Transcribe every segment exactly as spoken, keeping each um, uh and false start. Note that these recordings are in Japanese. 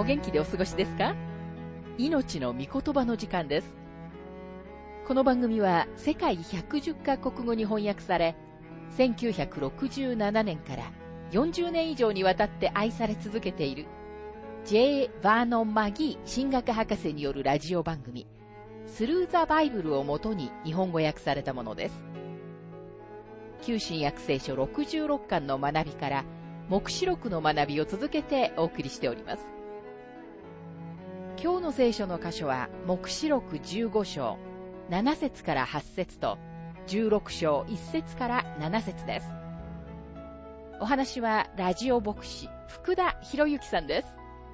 お元気でお過ごしですか？命の御言葉の時間です。この番組は世界ひゃくじゅっカ国語に翻訳され、せんきゅうひゃくろくじゅうななねんからよんじゅうねん以上にわたって愛され続けている ジェイ バーノン・マギー神学博士によるラジオ番組スルー・ザ・バイブルをもとに日本語訳されたものです。旧新約聖書ろくじゅうろっかんの学びから黙示録の学びを続けてお送りしております。今日の聖書の箇所は黙示録じゅうご章なな節からはち節とじゅうろく章いち節からなな節です。お話はラジオ牧師福田博之さんです。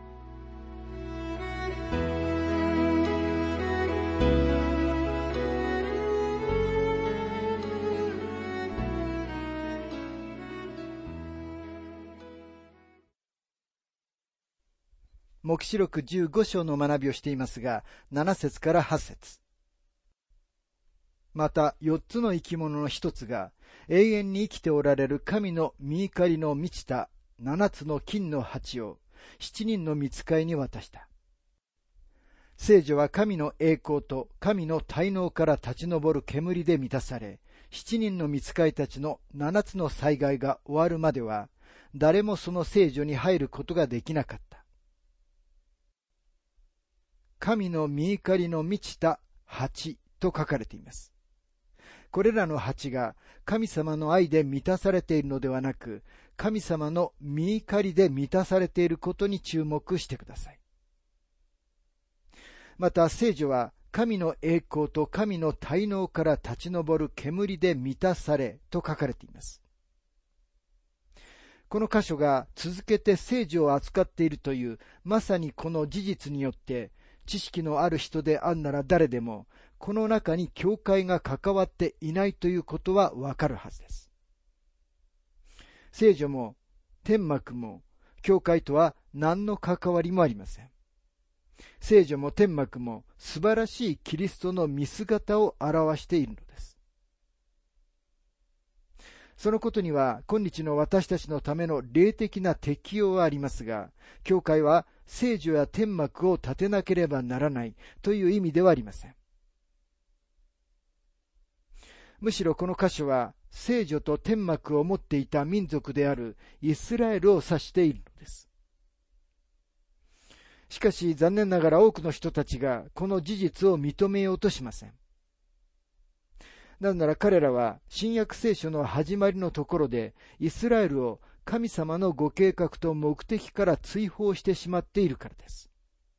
黙示録じゅうご章の学びをしていますが、なな節からはち節。またよっつの生き物の一つが、永遠に生きておられる神の御怒りの満ちた七つの金の鉢を七人の御使いに渡した。聖女は神の栄光と神の大能から立ち上る煙で満たされ、七人の御使いたちの七つの災害が終わるまでは、誰もその聖女に入ることができなかった。神の御怒りの満ちた鉢と書かれています。これらの鉢が神様の愛で満たされているのではなく、神様の御怒りで満たされていることに注目してください。また聖女は神の栄光と神の大能から立ち上る煙で満たされと書かれています。この箇所が続けて聖女を扱っているという、まさにこの事実によって、知識のある人であんなら誰でも、この中に教会が関わっていないということはわかるはずです。聖女も天幕も教会とは何の関わりもありません。聖女も天幕も素晴らしいキリストの見姿を表しているのです。そのことには今日の私たちのための霊的な適用はありますが、教会は聖女や天幕を立てなければならないという意味ではありません。むしろこの箇所は聖女と天幕を持っていた民族であるイスラエルを指しているのです。しかし残念ながら多くの人たちがこの事実を認めようとしません。なぜなら彼らは新約聖書の始まりのところでイスラエルを神様のご計画と目的から追放してしまっているからです。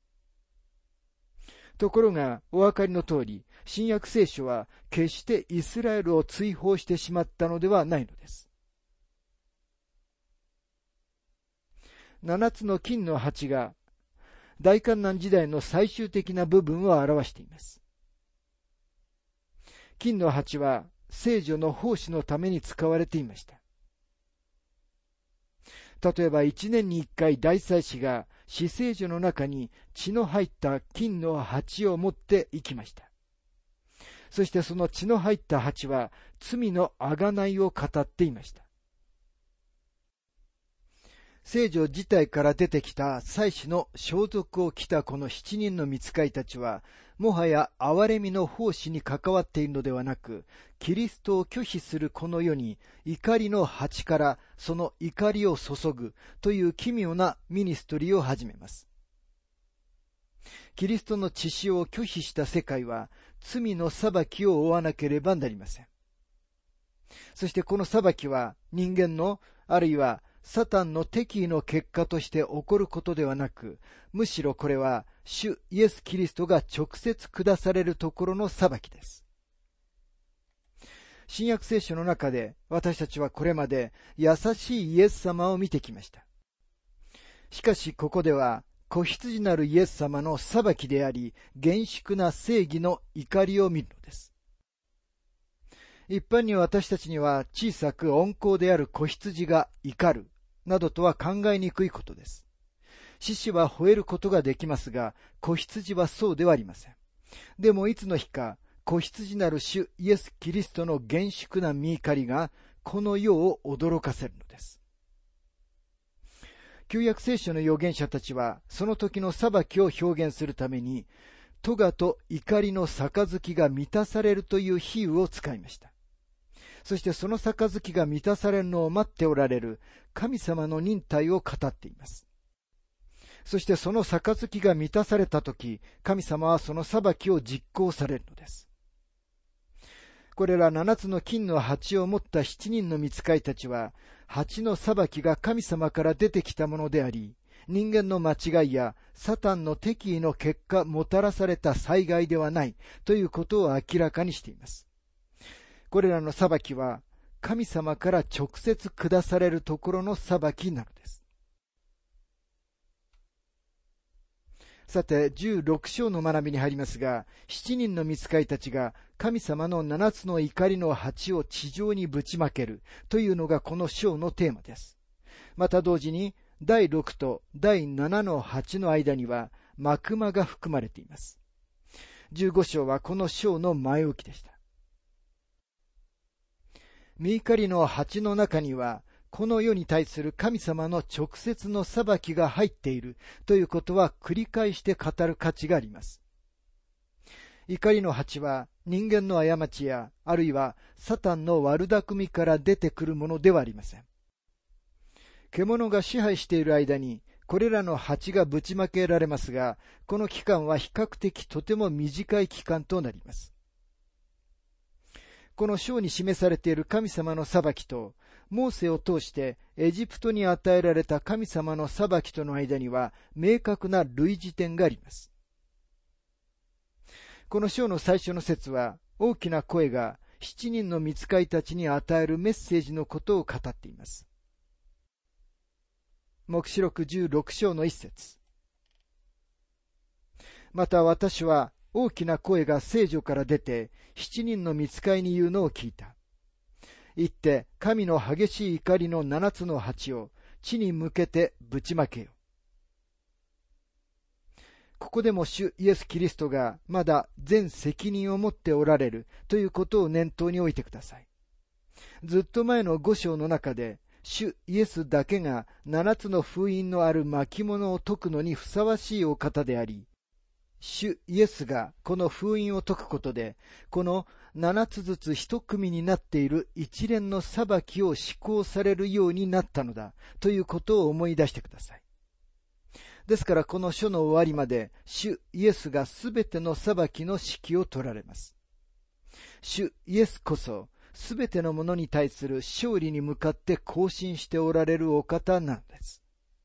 ところがお分かりの通り、新約聖書は決してイスラエルを追放してしまったのではないのです。七つの金の鉢が大観難時代の最終的な部分を表しています。金の鉢は聖女の奉仕のために使われていました。例えば一年に一回大祭司が至聖所の中に血の入った金の鉢を持って行きました。そしてその血の入った鉢は罪の贖いを語っていました。聖女自体から出てきた祭司の装束を着たこの七人の御使いたちは、もはや憐れみの奉仕に関わっているのではなく、キリストを拒否するこの世に怒りの鉢からその怒りを注ぐという奇妙なミニストリーを始めます。キリストの血潮を拒否した世界は罪の裁きを負わなければなりません。そしてこの裁きは人間のあるいはサタンの敵意の結果として起こることではなく、むしろこれは主イエス・キリストが直接下されるところの裁きです。新約聖書の中で私たちはこれまで優しいイエス様を見てきました。しかしここでは子羊なるイエス様の裁きであり、厳粛な正義の怒りを見るのです。一般に私たちには小さく温厚である子羊が怒るなどとは考えにくいことです。獅子は吠えることができますが、子羊はそうではありません。でもいつの日か、子羊なる主イエス・キリストの厳粛な御怒りがこの世を驚かせるのです。 旧約聖書の預言者たちは、その時の裁きを表現するために、咎と怒りの杯が満たされるという比喩を使いました。そしてその杯が満たされるのを待っておられる神様の忍耐を語っています。そしてその杯が満たされたとき、神様はその裁きを実行されるのです。これら七つの金の鉢を持った七人の御使いたちは、鉢の裁きが神様から出てきたものであり、人間の間違いやサタンの敵意の結果もたらされた災害ではないということを明らかにしています。これらの裁きは神様から直接下されるところの裁きなのです。さて、じゅうろく章の学びに入りますが、七人の御使いたちが神様の七つの怒りの鉢を地上にぶちまけるというのがこの章のテーマです。また同時に、だいろくとだいななの鉢の間には幕間が含まれています。じゅうご章はこの章の前置きでした。御怒りの鉢の中には、この世に対する神様の直接の裁きが入っているということは繰り返して語る価値があります。怒りの鉢は人間の過ちや、あるいはサタンの悪巧みから出てくるものではありません。獣が支配している間に、これらの鉢がぶちまけられますが、この期間は比較的とても短い期間となります。この章に示されている神様の裁きと、モーセを通してエジプトに与えられた神様の裁きとの間には明確な類似点があります。この章の最初の節は、大きな声が七人の御使いたちに与えるメッセージのことを語っています。黙示録じゅうろく章の一節。また私は大きな声が聖女から出て、七人の御使いに言うのを聞いた。言って、神の激しい怒りの七つの鉢を地に向けてぶちまけよ。ここでも主イエス・キリストがまだ全責任を持っておられるということを念頭に置いてください。ずっと前の五章の中で、主イエスだけが七つの封印のある巻物を解くのにふさわしいお方であり、主イエスがこの封印を解くことで、この七つずつ一組になっている一連の裁きを施行されるようになったのだということを思い出してください。ですからこの書の終わりまで、主イエスがすべての裁きの指揮を取られます。主イエスこそ、すべてのものに対する勝利に向かって行進しておられるお方なのです。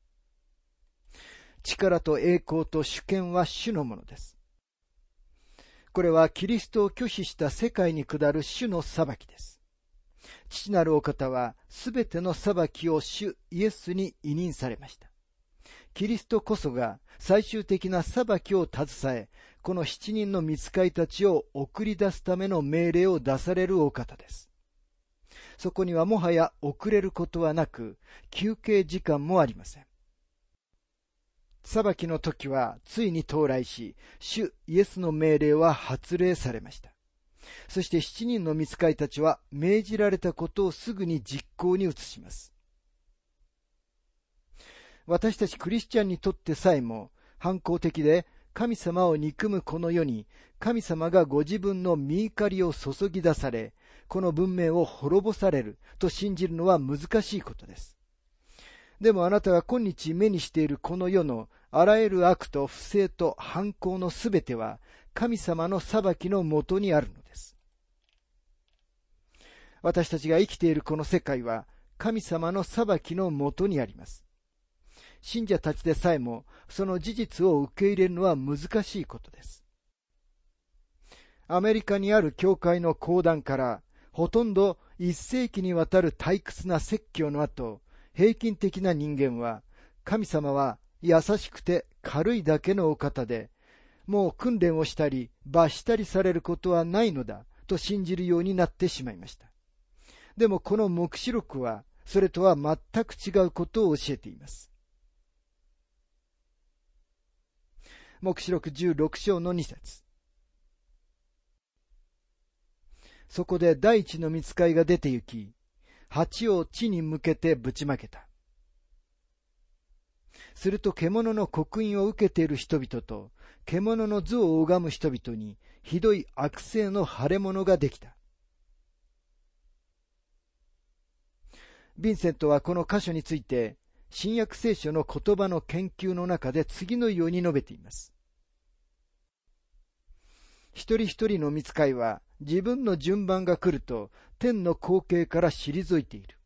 力と栄光と主権は主のものです。これはキリストを拒否した世界に下る主の裁きです。父なるお方はすべての裁きを主イエスに委任されました。キリストこそが最終的な裁きを携え、この七人の御使いたちを送り出すための命令を出されるお方です。そこにはもはや遅れることはなく、休憩時間もありません。裁きの時はついに到来し、主イエスの命令は発令されました。そして七人の御使いたちは命じられたことをすぐに実行に移します。私たちクリスチャンにとってさえも反抗的で神様を憎むこの世に、神様がご自分の御怒りを注ぎ出され、この文明を滅ぼされると信じるのは難しいことです。でもあなたが今日目にしているこの世のあらゆる悪と不正と反抗のすべては神様の裁きのもとにあるのです。私たちが生きているこの世界は神様の裁きのもとにあります。信者たちでさえもその事実を受け入れるのは難しいことです。アメリカにある教会の講談からほとんど一世紀にわたる退屈な説教の後、平均的な人間は神様は優しくて軽いだけのお方で、もう訓練をしたり罰したりされることはないのだと信じるようになってしまいました。でもこの黙示録はそれとは全く違うことを教えています。黙示録じゅうろく章のに節。そこで第一の御使いが出て行き、鉢を地に向けてぶちまけた。 すると獣の刻印を受けている人々と、獣の像を拝む人々に、ひどい悪性の腫れ物ができた。ヴィンセントはこの箇所について、新約聖書の言葉の研究の中で次のように述べています。一人一人の御使いは自分の順番が来ると天の光景から退いている。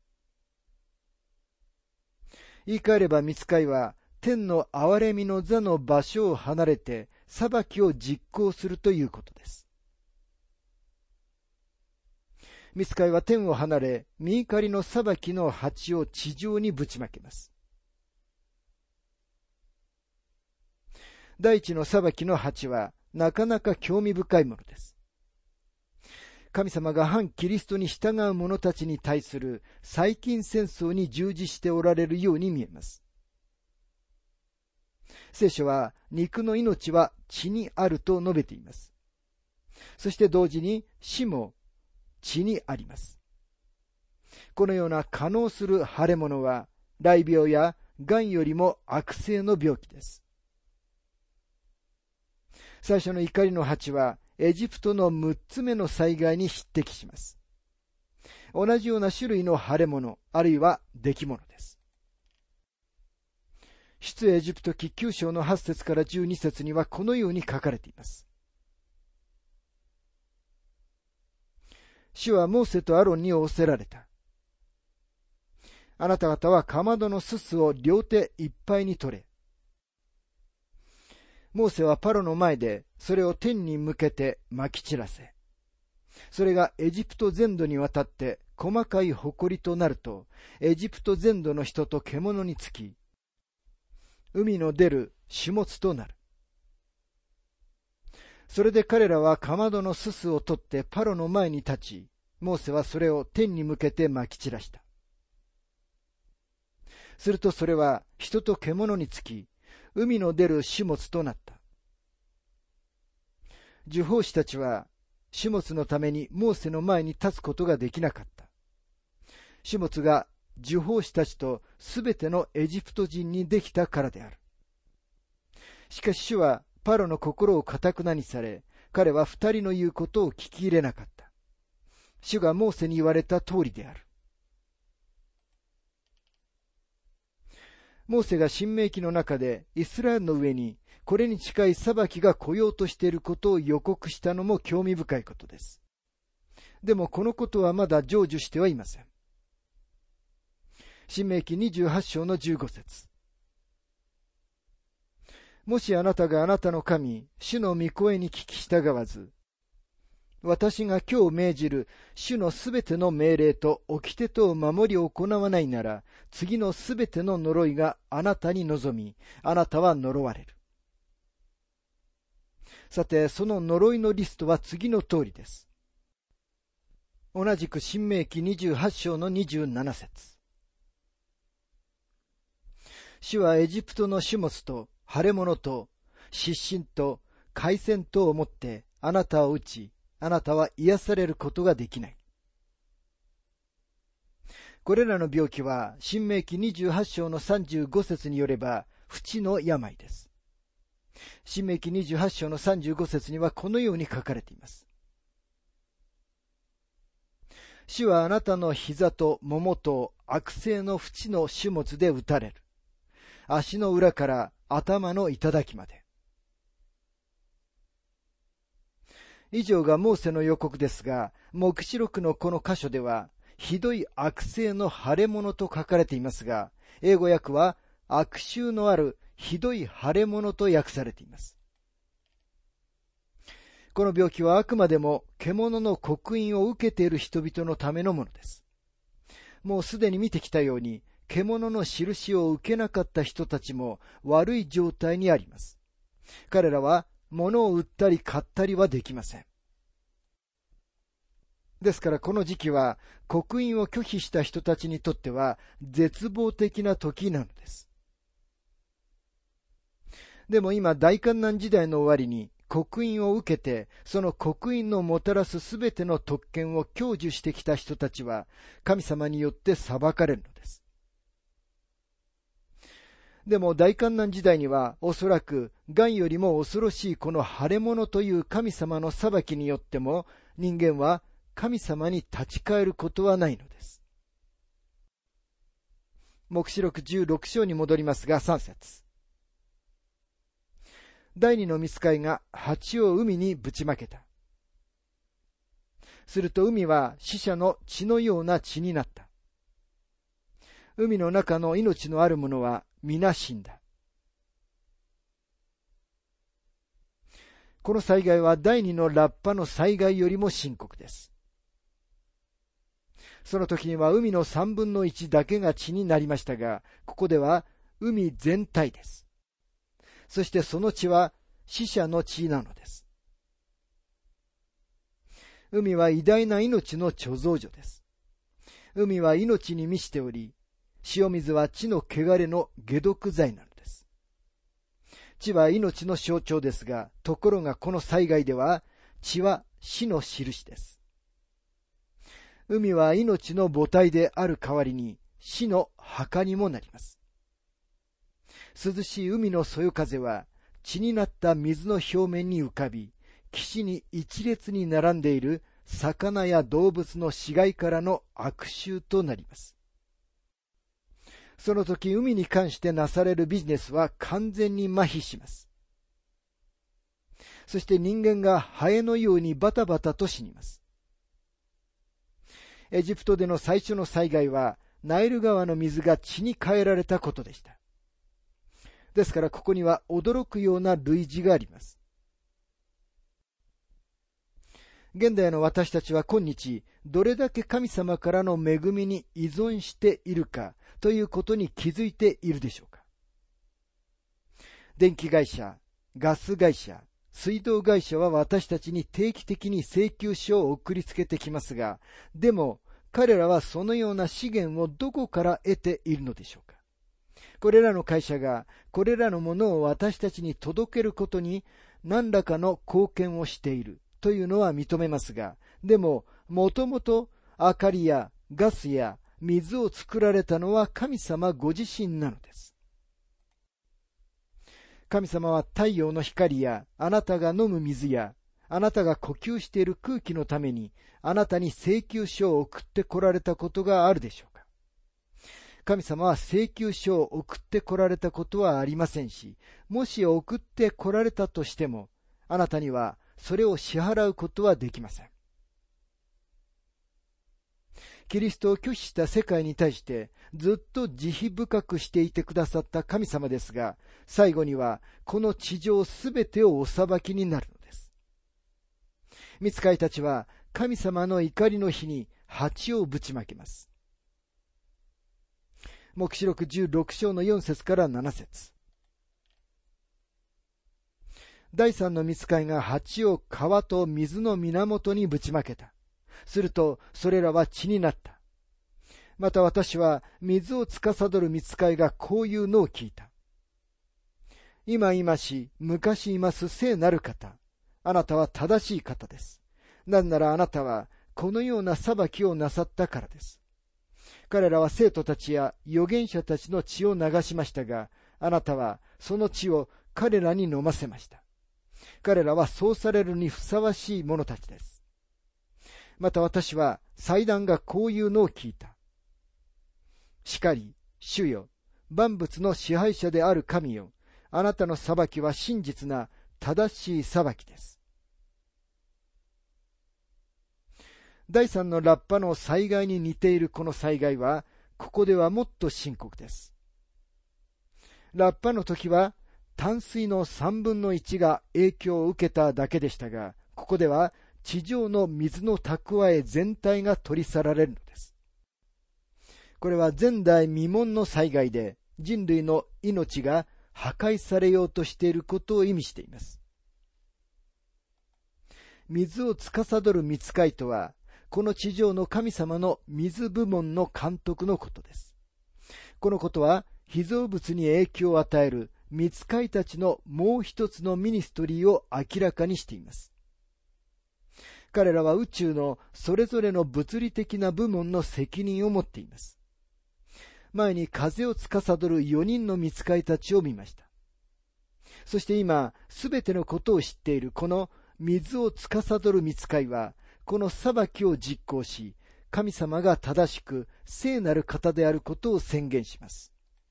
言い換えれば御使いは天の憐れみの座の場所を離れて裁きを実行するということです。御使いは天を離れ、御怒りの裁きの鉢を地上にぶちまけます。第一の裁きの鉢はなかなか興味深いものです。神様が反キリストに従う者たちに対する細菌戦争に従事しておられるように見えます。聖書は肉の命は血にあると述べています。そして同時に死も血にあります。このような可能する腫れ物は雷病や癌よりも悪性の病気です。最初の怒りの鉢はエジプトのむっつめの災害に匹敵します。同じような種類の腫れ物、あるいは出来物です。出エジプト記きゅう章のはち節からじゅうに節にはこのように書かれています。主はモーセとアロンに仰せられた。あなた方はかまどのすすを両手いっぱいに取れ。モーセはパロの前でそれを天に向けて撒き散らせ。それがエジプト全土にわたって細かい埃となると、エジプト全土の人と獣につき、海の出る種物となる。それで彼らはかまどのすすを取ってパロの前に立ち、モーセはそれを天に向けて撒き散らした。するとそれは人と獣につき、海の出る種物となった。受法師たちは種物のためにモーセの前に立つことができなかった。種物が受法師たちとすべてのエジプト人にできたからである。しかし主はパロの心を堅くなにされ、彼は二人の言うことを聞き入れなかった。主がモーセに言われた通りである。モーセが申命記の中でイスラエルの上にこれに近い裁きが来ようとしていることを予告したのも興味深いことです。でもこのことはまだ成就してはいません。申命記にじゅうはち章のじゅうご節。もしあなたがあなたの神、主の御声に聞き従わず、私が今日命じる主のすべての命令と掟とを守り行わないなら、次のすべての呪いがあなたに臨み、あなたは呪われる。さて、その呪いのリストは次の通りです。同じく申命記にじゅうはち章のにじゅうなな節。主はエジプトの種物と腫れ物と失神と海鮮とをもってあなたを打ち、あなたは癒されることができない。これらの病気は申命記にじゅうはち章のさんじゅうご節によれば不治の病です。申命記にじゅうはち章のさんじゅうご節にはこのように書かれています。主はあなたの膝とももと悪性の不治の種物で打たれる。足の裏から頭の頂まで。以上がモーセの予告ですが、黙示録のこの箇所では、ひどい悪性の腫れ物と書かれていますが、英語訳は悪臭のあるひどい腫れ物と訳されています。この病気はあくまでも獣の刻印を受けている人々のためのものです。もうすでに見てきたように、獣の印を受けなかった人たちも悪い状態にあります。彼らは物を売ったり買ったりはできません。ですからこの時期は刻印を拒否した人たちにとっては絶望的な時なのです。でも今大観難時代の終わりに刻印を受けてその刻印のもたらすすべての特権を享受してきた人たちは神様によって裁かれるのです。 でも大観難時代にはおそらく癌よりも恐ろしいこの腫れ物という神様の裁きによっても人間は神様に立ち返ることはないのです。黙示録じゅうろく章に戻りますがさん節。第二の御使いが蜂を海にぶちまけた。すると海は死者の血のような血になった。海の中の命のあるものは皆死んだ。この災害は第二のラッパの災害よりも深刻です。その時には海の三分の一だけが血になりましたが、ここでは海全体です。そしてその血は死者の血なのです。海は偉大な命の貯蔵所です。海は命に満ちており、塩水は地の汚れの解毒剤なのです。地は命の象徴ですが、ところがこの災害では、地は死の印です。海は命の母体である代わりに、死の墓にもなります。涼しい海のそよ風は、血になった水の表面に浮かび、岸に一列に並んでいる魚や動物の死骸からの悪臭となります。その時、海に関してなされるビジネスは完全に麻痺します。そして人間がハエのようにバタバタと死にます。エジプトでの最初の災害は、ナイル川の水が血に変えられたことでした。ですからここには驚くような類似があります。現代の私たちは今日、どれだけ神様からの恵みに依存しているかということに気づいているでしょうか。電気会社、ガス会社、水道会社は私たちに定期的に請求書を送りつけてきますが、でも彼らはそのような資源をどこから得ているのでしょうか。これらの会社がこれらのものを私たちに届けることに何らかの貢献をしているというのは認めますが、でももともと明かりやガスや水を作られたのは神様ご自身なのです。神様は太陽の光やあなたが飲む水やあなたが呼吸している空気のためにあなたに請求書を送ってこられたことがあるでしょうか。神様は請求書を送ってこられたことはありませんし、もし送ってこられたとしても、あなたにはそれを支払うことはできません。キリストを拒否した世界に対してずっと慈悲深くしていてくださった神様ですが、最後にはこの地上すべてをお裁きになるのです。御使いたちは神様の怒りの日に蜂をぶちまけます。黙示録じゅうろく章のよん節からなな節。第三の御使いが蜂を川と水の源にぶちまけた。するとそれらは血になった。また私は水を司る御使いがこういうのを聞いた。今今し昔います聖なる方、あなたは正しい方です。なぜならあなたはこのような裁きをなさったからです。彼らは生徒たちや預言者たちの血を流しましたが、あなたはその血を彼らに飲ませました。彼らはそうされるにふさわしい者たちです。また私は祭壇がこういうのを聞いた。しかり、主よ、万物の支配者である神よ、あなたの裁きは真実な正しい裁きです。第三のラッパの災害に似ているこの災害は、ここではもっと深刻です。ラッパの時は、淡水の三分の一が影響を受けただけでしたが、ここでは地上の水の蓄え全体が取り去られるのです。これは前代未聞の災害で、人類の命が破壊されようとしていることを意味しています。水を司る御使いとは、この地上の神様の水部門の監督のことです。このことは被造物に影響を与える御使いたちのもう一つのミニストリーを明らかにしています。彼らは宇宙のそれぞれの物理的な部門の責任を持っています。 前に風を司るよにんの御使いたちを見ました。そして今、すべてのことを知っているこの水を司る御使いは、この裁きを実行し、神様が正しく聖なる方であることを宣言します。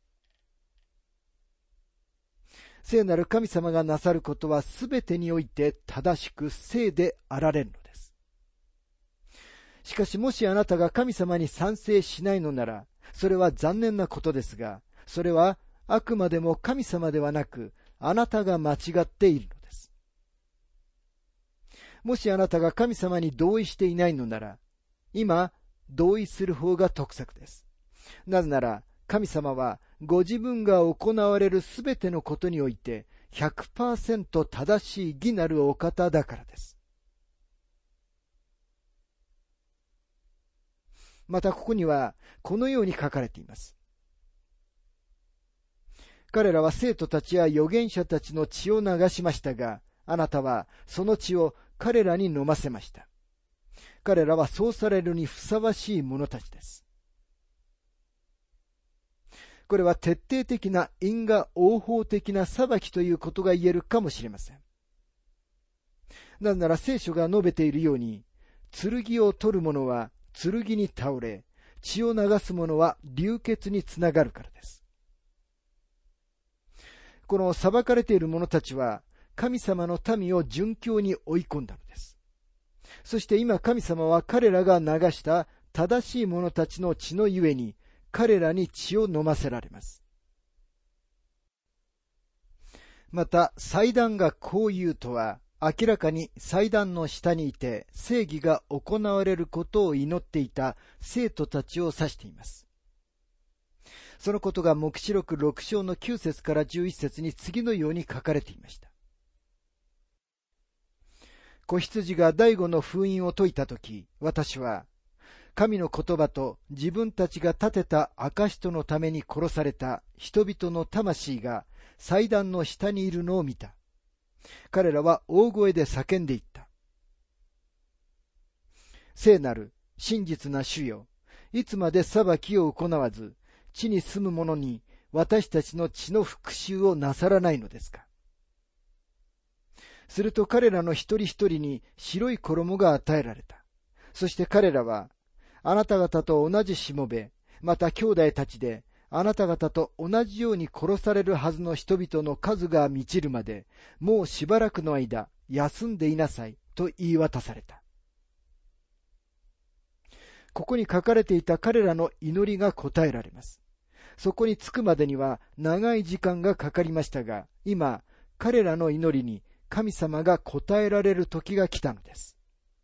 聖なる神様がなさることはすべてにおいて正しく聖であられるのです。しかしもしあなたが神様に賛成しないのなら、それは残念なことですが、それはあくまでも神様ではなく、あなたが間違っているのです。もしあなたが神様に同意していないのなら、今、同意する方が得策です。なぜなら、神様はご自分が行われるすべてのことにおいて ひゃくパーセント 正しい義なるお方だからです。またここにはこのように書かれています。彼らは生徒たちや預言者たちの血を流しましたが、あなたはその血を彼らに飲ませました。彼らはそうされるにふさわしい者たちです。これは徹底的な因果応報的な裁きということが言えるかもしれません。なぜなら聖書が述べているように、剣を取る者は剣に倒れ、血を流す者は流血につながるからです。この裁かれている者たちは、神様の民を殉教に追い込んだのです。そして今神様は彼らが流した正しい者たちの血のゆえに、彼らに血を飲ませられます。また、祭壇がこう言うとは、明らかに祭壇の下にいて正義が行われることを祈っていた生徒たちを指しています。そのことが黙示録ろく章のきゅう節からじゅういち節に次のように書かれていました。子羊が第五の封印を解いたとき、私は、神の言葉と自分たちが立てた証とのために殺された人々の魂が祭壇の下にいるのを見た。彼らは大声で叫んでいった。聖なる真実な主よ、いつまで裁きを行わず、地に住む者に私たちの血の復讐をなさらないのですか。すると彼らの一人一人に白い衣が与えられた。そして彼らは、あなた方と同じしもべ、また兄弟たちで、あなた方と同じように殺されるはずの人々の数が満ちるまで、もうしばらくの間、休んでいなさい、と言い渡された。ここに書かれていた彼らの祈りが答えられます。そこに着くまでには長い時間がかかりましたが、今、彼らの祈りに神様が答えられる時が来たのです。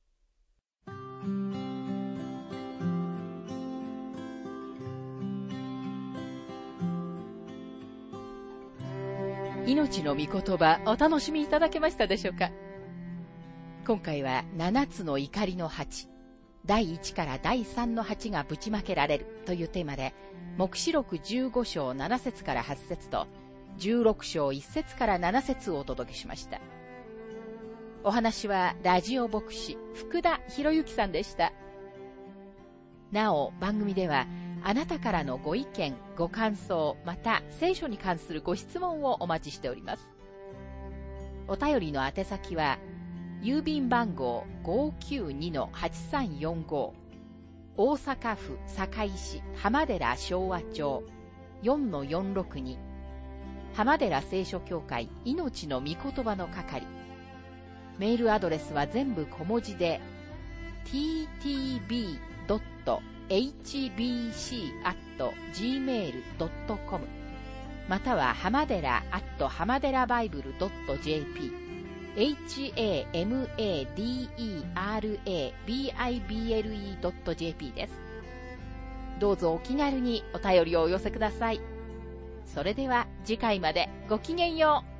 命の御言葉、お楽しみいただけましたでしょうか。今回はななつの怒りの鉢、だいいちからだいさんの鉢がぶちまけられるというテーマで、黙示録じゅうご章なな節からはち節とじゅうろく章いち節からなな節をお届けしました。お話はラジオ牧師福田博之さんでした。なお番組ではあなたからのご意見、ご感想、また聖書に関するご質問をお待ちしております。お便りの宛先は郵便番号 ごーきゅうにのはちさんよんご、大阪府堺市浜寺昭和町 よんのよんろくに、浜寺聖書協会命の御言葉の係。メールアドレスは全部小文字で ティーティービードットエイチビーシー アット ジーメール ドットコム または浜寺 アット 浜寺バイブル ドット ジェーピー エイチエーエムエーディーイーアールエービーアイビーエルイー ドット ジェーピー です。どうぞお気軽にお便りをお寄せください。それでは次回までごきげんよう。